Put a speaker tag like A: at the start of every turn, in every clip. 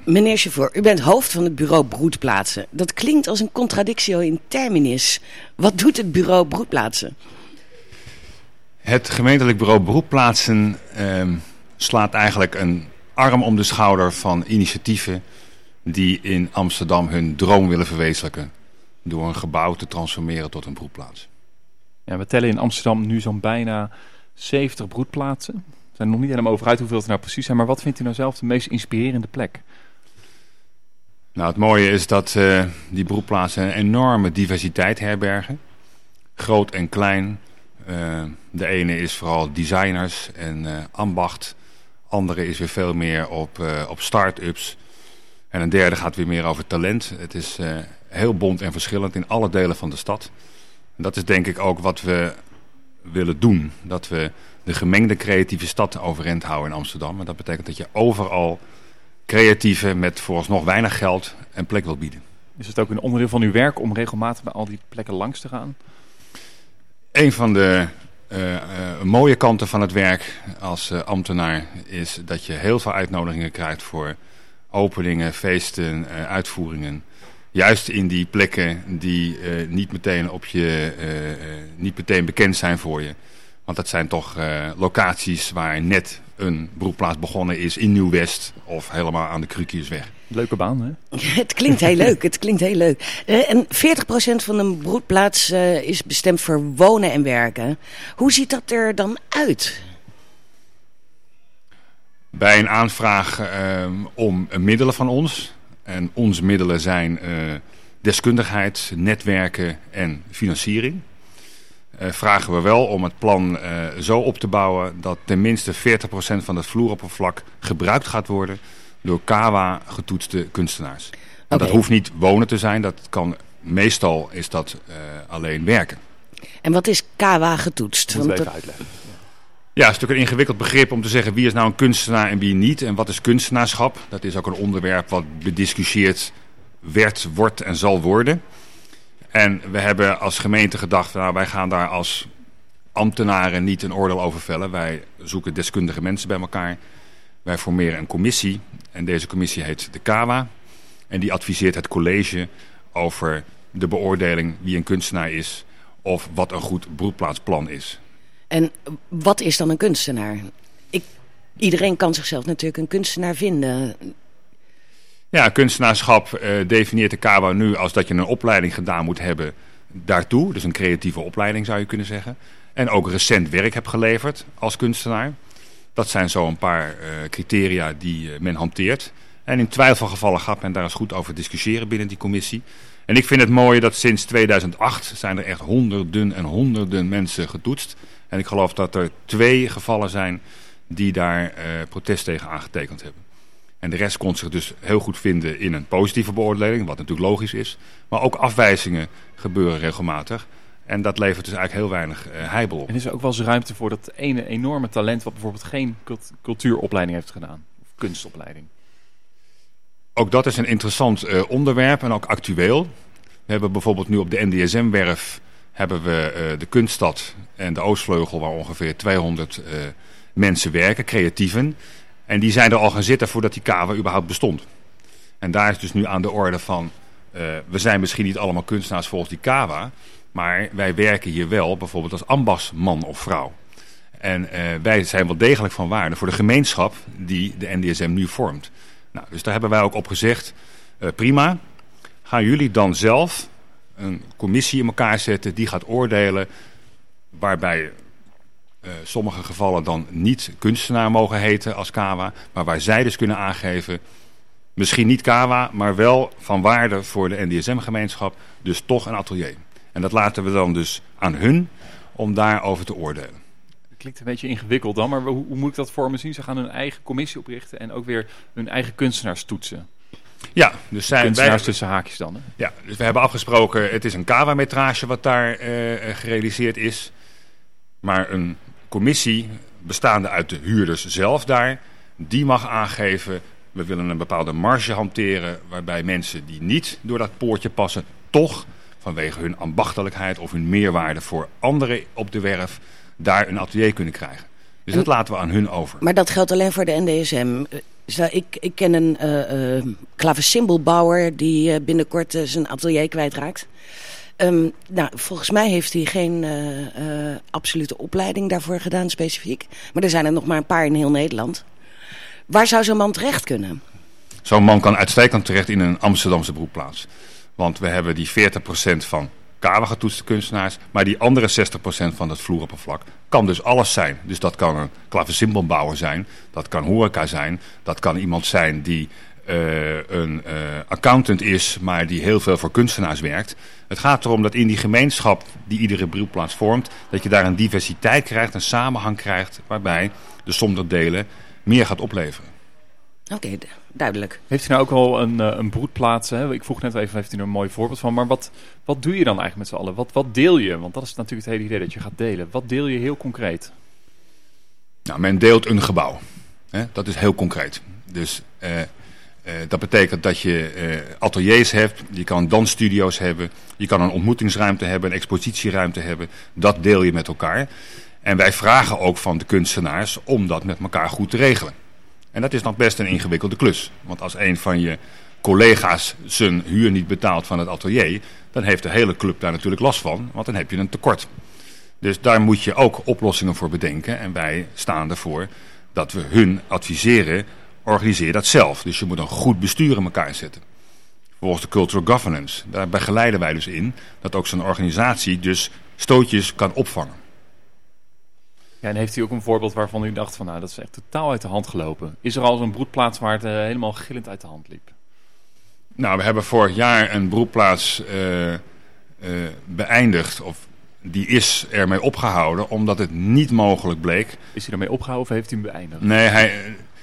A: Meneer Chauffeur, u bent hoofd van het bureau Broedplaatsen. Dat klinkt als een contradictio in terminis. Wat doet het bureau Broedplaatsen?
B: Het gemeentelijk bureau Broedplaatsen slaat eigenlijk een arm om de schouder van initiatieven die in Amsterdam hun droom willen verwezenlijken. Door een gebouw te transformeren tot een broedplaats.
C: Ja, we tellen in Amsterdam nu zo'n bijna 70 broedplaatsen. We zijn er nog niet helemaal over uit hoeveel het nou precies zijn. Maar wat vindt u nou zelf de meest inspirerende plek?
B: Nou, het mooie is dat die broedplaatsen een enorme diversiteit herbergen. Groot en klein. De ene is vooral designers en ambacht. Andere is weer veel meer op start-ups. En een derde gaat weer meer over talent. Het is heel bont en verschillend in alle delen van de stad. En dat is denk ik ook wat we willen doen. Dat we de gemengde creatieve stad overeind houden in Amsterdam. En dat betekent dat je overal creatieven met vooralsnog weinig geld een plek wil bieden.
C: Is het ook een onderdeel van uw werk om regelmatig bij al die plekken langs te gaan?
B: Een van de mooie kanten van het werk als ambtenaar is dat je heel veel uitnodigingen krijgt voor openingen, feesten, uitvoeringen. Juist in die plekken die niet meteen bekend zijn voor je. Want dat zijn toch locaties waar net een broedplaats begonnen is in Nieuw-West of helemaal aan de Krukiusweg.
C: Leuke baan, hè?
A: Het klinkt heel leuk. En 40% van een broedplaats is bestemd voor wonen en werken. Hoe ziet dat er dan uit?
B: Bij een aanvraag om middelen van ons. En onze middelen zijn deskundigheid, netwerken en financiering. Vragen we wel om het plan zo op te bouwen dat tenminste 40% van het vloeroppervlak gebruikt gaat worden door KAWA getoetste kunstenaars. En dat hoeft niet wonen te zijn, dat kan, meestal is dat alleen werken.
A: En wat is KAWA getoetst?
C: Moet even uitleggen.
B: Ja, het is natuurlijk een ingewikkeld begrip om te zeggen wie is nou een kunstenaar en wie niet. En wat is kunstenaarschap? Dat is ook een onderwerp wat bediscussieerd werd, wordt en zal worden. En we hebben als gemeente gedacht, nou, wij gaan daar als ambtenaren niet een oordeel over vellen. Wij zoeken deskundige mensen bij elkaar. Wij formeren een commissie en deze commissie heet de KAWA. En die adviseert het college over de beoordeling wie een kunstenaar is of wat een goed broedplaatsplan is.
A: En wat is dan een kunstenaar? Iedereen kan zichzelf natuurlijk een kunstenaar vinden.
B: Ja, kunstenaarschap definieert de KAWA nu als dat je een opleiding gedaan moet hebben daartoe. Dus een creatieve opleiding zou je kunnen zeggen. En ook recent werk hebt geleverd als kunstenaar. Dat zijn zo een paar criteria die men hanteert. En in twijfelgevallen gaat men daar eens goed over discussiëren binnen die commissie. En ik vind het mooi dat sinds 2008 zijn er echt honderden en honderden mensen getoetst. En ik geloof dat er 2 gevallen zijn die daar protest tegen aangetekend hebben. En de rest kon zich dus heel goed vinden in een positieve beoordeling, wat natuurlijk logisch is. Maar ook afwijzingen gebeuren regelmatig. En dat levert dus eigenlijk heel weinig heibel op.
C: En is er ook wel eens ruimte voor dat ene enorme talent wat bijvoorbeeld geen cultuuropleiding heeft gedaan? Of kunstopleiding?
B: Ook dat is een interessant onderwerp en ook actueel. We hebben bijvoorbeeld nu op de NDSM-werf hebben we de Kunststad en de Oostvleugel waar ongeveer 200 mensen werken, creatieven. En die zijn er al gaan zitten voordat die KAWA überhaupt bestond. En daar is dus nu aan de orde van, we zijn misschien niet allemaal kunstenaars volgens die KAWA, maar wij werken hier wel bijvoorbeeld als ambachtsman of vrouw. En wij zijn wel degelijk van waarde voor de gemeenschap die de NDSM nu vormt. Nou, dus daar hebben wij ook op gezegd, prima, gaan jullie dan zelf een commissie in elkaar zetten die gaat oordelen waarbij sommige gevallen dan niet kunstenaar mogen heten als KAWA, maar waar zij dus kunnen aangeven, misschien niet KAWA, maar wel van waarde voor de NDSM-gemeenschap, dus toch een atelier. En dat laten we dan dus aan hun om daarover te oordelen.
C: Dat klinkt een beetje ingewikkeld dan, maar hoe moet ik dat voor me zien? Ze gaan hun eigen commissie oprichten en ook weer hun eigen kunstenaars toetsen.
B: Ja, dus
C: kunstenaars tussen haakjes dan. Hè?
B: Ja, dus we hebben afgesproken, het is een KAWA-metrage wat daar gerealiseerd is, maar een commissie bestaande uit de huurders zelf daar, die mag aangeven, we willen een bepaalde marge hanteren waarbij mensen die niet door dat poortje passen, toch vanwege hun ambachtelijkheid of hun meerwaarde voor anderen op de werf, daar een atelier kunnen krijgen. Dus dat laten we aan hun over.
A: Maar dat geldt alleen voor de NDSM. Ik ken een klavecymbalbouwer die binnenkort zijn atelier kwijtraakt. Volgens mij heeft hij geen absolute opleiding daarvoor gedaan specifiek. Maar er zijn er nog maar een paar in heel Nederland. Waar zou zo'n man terecht kunnen?
B: Zo'n man kan uitstekend terecht in een Amsterdamse beroepsplaats. Want we hebben die 40% van kader getoetste kunstenaars, maar die andere 60% van het vloeroppervlak kan dus alles zijn. Dus dat kan een klavecymbalbouwer zijn, dat kan horeca zijn, dat kan iemand zijn die een accountant is, maar die heel veel voor kunstenaars werkt. Het gaat erom dat in die gemeenschap die iedere beroepsplaats vormt, dat je daar een diversiteit krijgt, een samenhang krijgt, waarbij de som der delen meer gaat opleveren.
A: Oké, duidelijk.
C: Heeft u nou ook al een broedplaats? Hè? Ik vroeg net even, heeft u er een mooi voorbeeld van. Maar wat doe je dan eigenlijk met z'n allen? Wat deel je? Want dat is natuurlijk het hele idee dat je gaat delen. Wat deel je heel concreet?
B: Nou, men deelt een gebouw. Hè? Dat is heel concreet. Dus dat betekent dat je ateliers hebt. Je kan dansstudio's hebben. Je kan een ontmoetingsruimte hebben, een expositieruimte hebben. Dat deel je met elkaar. En wij vragen ook van de kunstenaars om dat met elkaar goed te regelen. En dat is nog best een ingewikkelde klus. Want als een van je collega's zijn huur niet betaalt van het atelier, dan heeft de hele club daar natuurlijk last van, want dan heb je een tekort. Dus daar moet je ook oplossingen voor bedenken. En wij staan ervoor dat we hun adviseren, organiseer dat zelf. Dus je moet een goed bestuur in elkaar zetten. Volgens de cultural governance, daar begeleiden wij dus in dat ook zo'n organisatie dus stootjes kan opvangen.
C: Ja, en heeft u ook een voorbeeld waarvan u dacht van, nou, dat is echt totaal uit de hand gelopen? Is er al zo'n broedplaats waar het helemaal gillend uit de hand liep?
B: Nou, we hebben vorig jaar een broedplaats beëindigd, of die is ermee opgehouden, omdat het niet mogelijk bleek.
C: Is hij ermee opgehouden of heeft hij hem beëindigd?
B: Nee,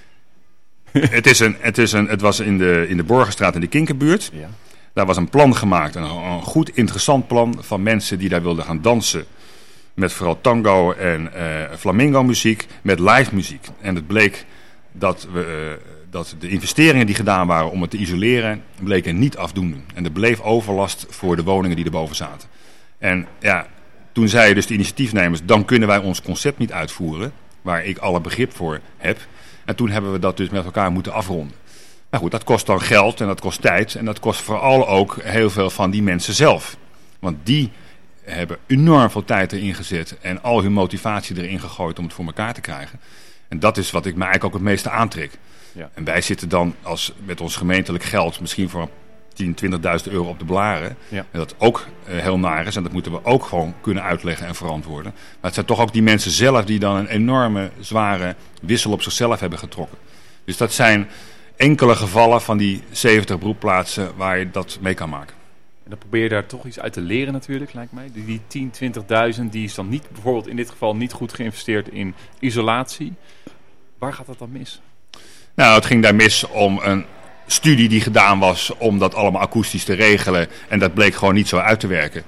B: het was in de Borgenstraat in de Kinkerbuurt.
C: Ja.
B: Daar was een plan gemaakt, een goed interessant plan van mensen die daar wilden gaan dansen. Met vooral tango en flamingo muziek, met live muziek. En het bleek dat de investeringen die gedaan waren om het te isoleren, bleken niet afdoende. En er bleef overlast voor de woningen die erboven zaten. En ja, toen zeiden dus de initiatiefnemers, dan kunnen wij ons concept niet uitvoeren, waar ik alle begrip voor heb. En toen hebben we dat dus met elkaar moeten afronden. Nou goed, dat kost dan geld en dat kost tijd en dat kost vooral ook heel veel van die mensen zelf. Want die hebben enorm veel tijd erin gezet en al hun motivatie erin gegooid om het voor elkaar te krijgen. En dat is wat ik me eigenlijk ook het meeste aantrek. Ja. En wij zitten dan met ons gemeentelijk geld misschien voor 10.000, 20.000 euro op de blaren. Ja. En dat ook heel naar is en dat moeten we ook gewoon kunnen uitleggen en verantwoorden. Maar het zijn toch ook die mensen zelf die dan een enorme zware wissel op zichzelf hebben getrokken. Dus dat zijn enkele gevallen van die 70 broedplaatsen waar je dat mee kan maken.
C: En dan probeer je daar toch iets uit te leren natuurlijk, lijkt mij. Die 10.000, 20.000, die is dan niet, bijvoorbeeld in dit geval niet goed geïnvesteerd in isolatie. Waar gaat dat dan mis?
B: Nou, het ging daar mis om een studie die gedaan was om dat allemaal akoestisch te regelen. En dat bleek gewoon niet zo uit te werken.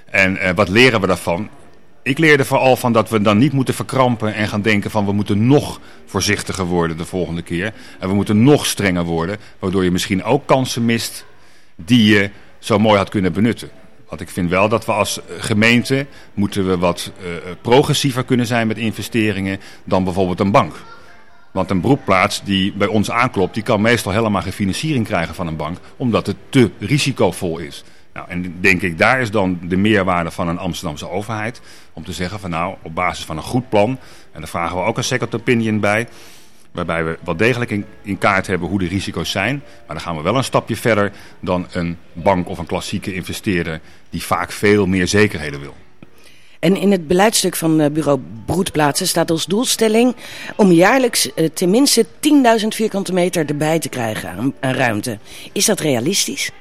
B: En wat leren we daarvan? Ik leerde vooral van dat we dan niet moeten verkrampen en gaan denken van we moeten nog voorzichtiger worden de volgende keer. En we moeten nog strenger worden, waardoor je misschien ook kansen mist die je zo mooi had kunnen benutten. Want ik vind wel dat we als gemeente moeten we wat progressiever kunnen zijn met investeringen dan bijvoorbeeld een bank. Want een broedplaats die bij ons aanklopt, die kan meestal helemaal geen financiering krijgen van een bank, omdat het te risicovol is. Nou, en denk ik, daar is dan de meerwaarde van een Amsterdamse overheid. Om te zeggen van nou, op basis van een goed plan, en daar vragen we ook een second opinion bij, waarbij we wel degelijk in kaart hebben hoe de risico's zijn. Maar dan gaan we wel een stapje verder dan een bank of een klassieke investeerder die vaak veel meer zekerheden wil.
A: En in het beleidstuk van bureau Broedplaatsen staat als doelstelling om jaarlijks tenminste 10.000 vierkante meter erbij te krijgen aan ruimte. Is dat realistisch?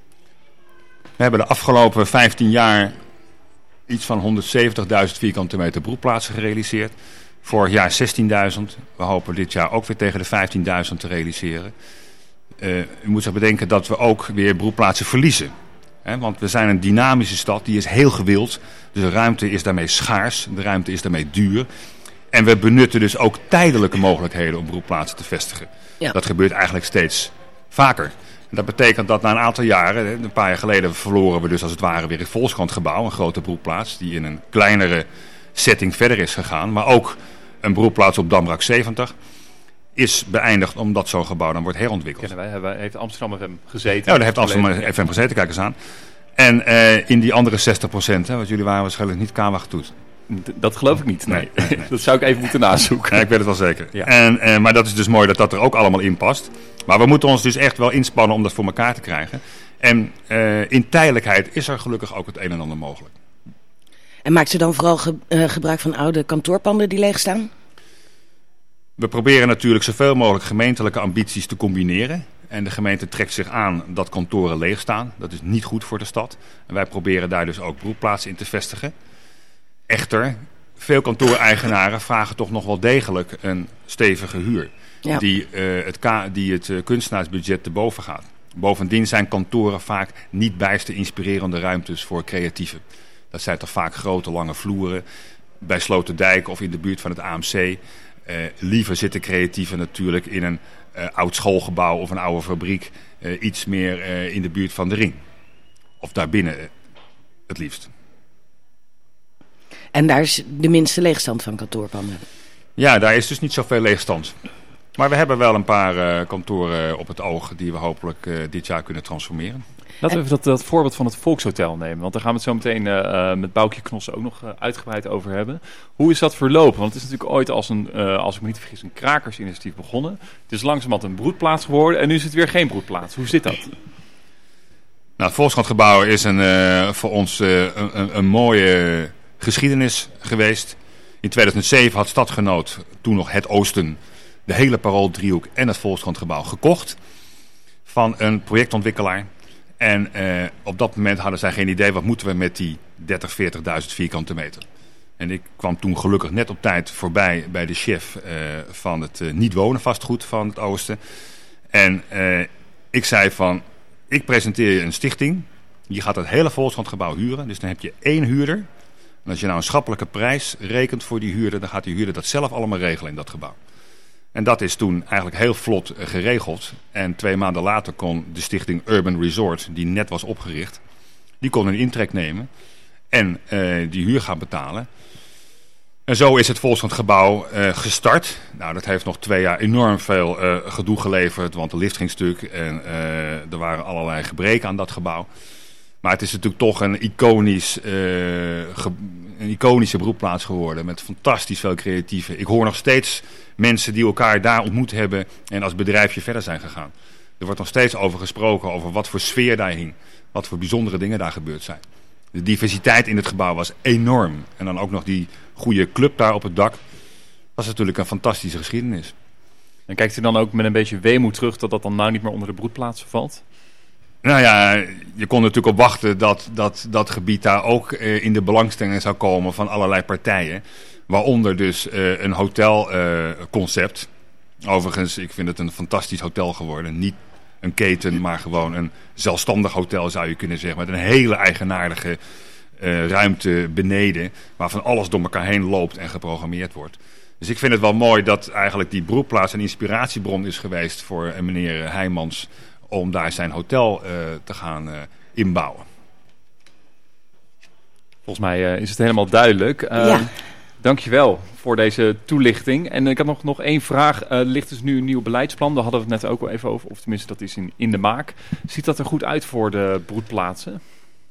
B: We hebben de afgelopen 15 jaar iets van 170.000 vierkante meter broedplaatsen gerealiseerd. Vorig jaar 16.000. We hopen dit jaar ook weer tegen de 15.000 te realiseren. U moet zich bedenken dat we ook weer broedplaatsen verliezen. Want we zijn een dynamische stad, die is heel gewild. Dus de ruimte is daarmee schaars, de ruimte is daarmee duur. En we benutten dus ook tijdelijke mogelijkheden om broedplaatsen te vestigen. Ja. Dat gebeurt eigenlijk steeds vaker. En dat betekent dat na een aantal jaren, een paar jaar geleden verloren we dus als het ware weer het Volkskrantgebouw, een grote broedplaats die in een kleinere setting verder is gegaan. Maar ook een broedplaats op Damrak 70. is beëindigd omdat zo'n gebouw dan wordt herontwikkeld.
C: Heeft Amsterdam FM gezeten?
B: Ja, daar heeft Amsterdam FM gezeten, kijk eens aan. En in die andere 60%, want jullie waren waarschijnlijk niet KAWA getoetst.
C: Dat geloof ik niet, nee. Dat zou ik even moeten nazoeken.
B: Ja, ik weet het wel zeker.
C: Ja.
B: Maar dat is dus mooi dat er ook allemaal in past. Maar we moeten ons dus echt wel inspannen om dat voor elkaar te krijgen. En in tijdelijkheid is er gelukkig ook het een en ander mogelijk.
A: En maakt ze dan vooral gebruik van oude kantoorpanden die leeg staan?
B: We proberen natuurlijk zoveel mogelijk gemeentelijke ambities te combineren. En de gemeente trekt zich aan dat kantoren leeg staan. Dat is niet goed voor de stad. En wij proberen daar dus ook beroepsplaatsen in te vestigen. Echter, veel kantooreigenaren vragen toch nog wel degelijk een stevige huur. Ja. Die het kunstenaarsbudget te boven gaat. Bovendien zijn kantoren vaak niet bijster inspirerende ruimtes voor creatieven. Dat zijn toch vaak grote lange vloeren bij Sloterdijk of in de buurt van het AMC. Liever zitten creatieven natuurlijk in een oud schoolgebouw of een oude fabriek. Iets meer in de buurt van de Ring. Of daarbinnen het liefst.
A: En daar is de minste leegstand van kantoorpanden?
B: Ja, daar is dus niet zoveel leegstand. Maar we hebben wel een paar kantoren op het oog die we hopelijk dit jaar kunnen transformeren.
C: Laten we even dat voorbeeld van het Volkshotel nemen. Want daar gaan we het zo meteen met Boukje Knossen ook nog uitgebreid over hebben. Hoe is dat verlopen? Want het is natuurlijk ooit als ik me niet vergis, een krakersinitiatief begonnen. Het is langzamerhand een broedplaats geworden en nu is het weer geen broedplaats. Hoe zit dat?
B: Nou, het Volkskrantgebouw is voor ons een mooie geschiedenis geweest. In 2007 had Stadgenoot, toen nog Het Oosten, de hele Parooldriehoek en het Volkskrantgebouw gekocht van een projectontwikkelaar. En op dat moment hadden zij geen idee wat moeten we met die 40.000 vierkante meter. En ik kwam toen gelukkig net op tijd voorbij bij de chef van het niet wonen vastgoed van het Oosten. En ik zei van, ik presenteer je een stichting. Je gaat het hele Volkskrantgebouw huren. Dus dan heb je 1 huurder. En als je nou een schappelijke prijs rekent voor die huurder, dan gaat die huurder dat zelf allemaal regelen in dat gebouw. En dat is toen eigenlijk heel vlot geregeld. En 2 maanden later kon de stichting Urban Resort, die net was opgericht, die kon een intrek nemen en die huur gaan betalen. En zo is het Volkskrantgebouw gestart. Nou, dat heeft nog 2 jaar enorm veel gedoe geleverd, want de lift ging stuk en er waren allerlei gebreken aan dat gebouw. Maar het is natuurlijk toch een iconische beroepsplaats geworden met fantastisch veel creatieven. Ik hoor nog steeds mensen die elkaar daar ontmoet hebben en als bedrijfje verder zijn gegaan. Er wordt nog steeds over gesproken, over wat voor sfeer daar hing. Wat voor bijzondere dingen daar gebeurd zijn. De diversiteit in het gebouw was enorm. En dan ook nog die goede club daar op het dak. Dat was natuurlijk een fantastische geschiedenis.
C: En kijkt u dan ook met een beetje weemoed terug dat dat dan nou niet meer onder de broedplaatsen valt?
B: Nou ja, je kon natuurlijk op wachten dat gebied daar ook in de belangstelling zou komen van allerlei partijen. Waaronder dus een hotelconcept. Overigens, ik vind het een fantastisch hotel geworden. Niet een keten, maar gewoon een zelfstandig hotel zou je kunnen zeggen. Met een hele eigenaardige ruimte beneden. Waarvan alles door elkaar heen loopt en geprogrammeerd wordt. Dus ik vind het wel mooi dat eigenlijk die broedplaats een inspiratiebron is geweest voor meneer Heijmans. Om daar zijn hotel te gaan inbouwen.
C: Volgens mij is het helemaal duidelijk.
A: Ja.
C: Dankjewel voor deze toelichting. En ik had nog 1 vraag. Er ligt dus nu een nieuw beleidsplan. Daar hadden we het net ook al even over. Of tenminste, dat is in de maak. Ziet dat er goed uit voor de broedplaatsen?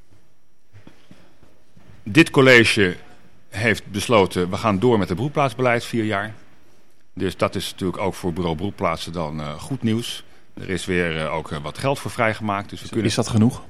B: Dit college heeft besloten, we gaan door met het broedplaatsbeleid 4 jaar. Dus dat is natuurlijk ook voor bureau broedplaatsen dan goed nieuws. Er is weer ook wat geld voor vrijgemaakt. Dus
C: is dat genoeg?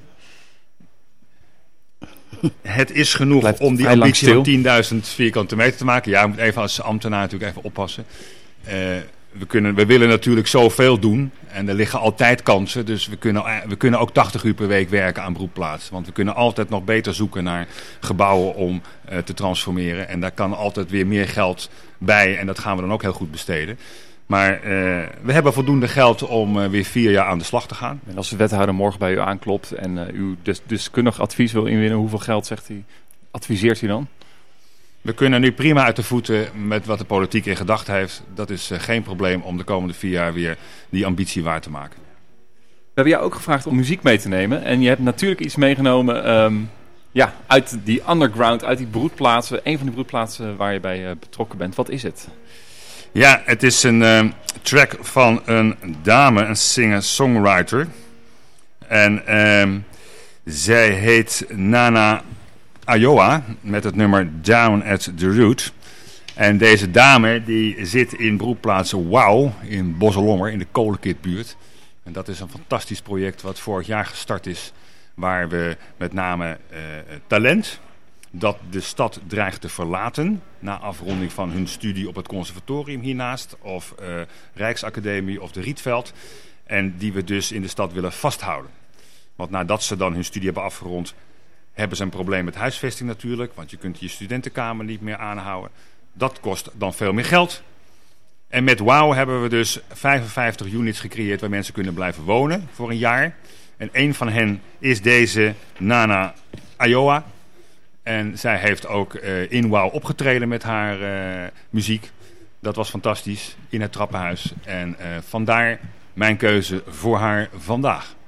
B: Het is genoeg om die ambitie van 10.000 vierkante meter te maken. Ja, je moet even als ambtenaar natuurlijk even oppassen. We willen natuurlijk zoveel doen. En er liggen altijd kansen. Dus we kunnen ook 80 uur per week werken aan broedplaatsen. Want we kunnen altijd nog beter zoeken naar gebouwen om te transformeren. En daar kan altijd weer meer geld bij. En dat gaan we dan ook heel goed besteden. Maar we hebben voldoende geld om weer 4 jaar aan de slag te gaan.
C: En als de wethouder morgen bij u aanklopt en uw deskundig advies wil inwinnen, hoeveel geld zegt hij, adviseert hij dan?
B: We kunnen nu prima uit de voeten met wat de politiek in gedachten heeft. Dat is geen probleem om de komende 4 jaar weer die ambitie waar te maken.
C: We hebben jou ook gevraagd om muziek mee te nemen. En je hebt natuurlijk iets meegenomen uit die underground, uit die broedplaatsen. Een van die broedplaatsen waar je bij betrokken bent. Wat is het?
B: Ja, het is een track van een dame, een singer-songwriter. En zij heet Nana Ayoa met het nummer Down at the Root. En deze dame die zit in broedplaats Wauw in Bosselommer in de Kolenkitbuurt. En dat is een fantastisch project wat vorig jaar gestart is. Waar we met name talent dat de stad dreigt te verlaten na afronding van hun studie op het conservatorium hiernaast of Rijksacademie of de Rietveld. En die we dus in de stad willen vasthouden. Want nadat ze dan hun studie hebben afgerond, hebben ze een probleem met huisvesting natuurlijk. Want je kunt je studentenkamer niet meer aanhouden. Dat kost dan veel meer geld. En met Wauw hebben we dus 55 units gecreëerd waar mensen kunnen blijven wonen voor een jaar. En een van hen is deze Nana Ayoa. En zij heeft ook in Wauw opgetreden met haar muziek. Dat was fantastisch in het trappenhuis. En vandaar mijn keuze voor haar vandaag.